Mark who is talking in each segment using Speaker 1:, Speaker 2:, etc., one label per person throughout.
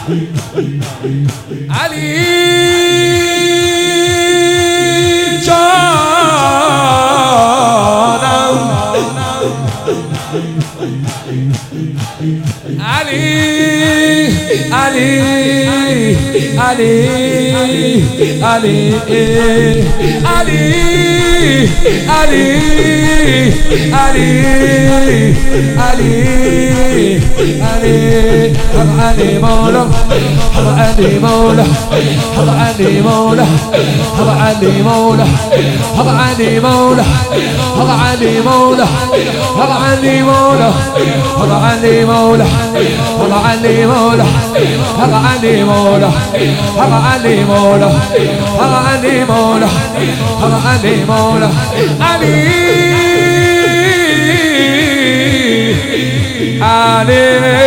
Speaker 1: علی جانم علی علی علی علی علی علی علی علی علی علی مولا علی مولا علی مولا علی مولا علی مولا علی مولا علی مولا علی مولا علي مولا علي مولا علي مولا علي مولا علي مولا علي علي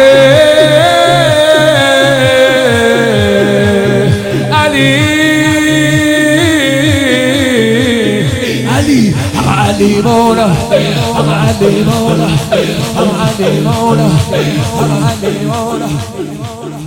Speaker 1: علي علي علي مولا علي مولا علي مولا علي مولا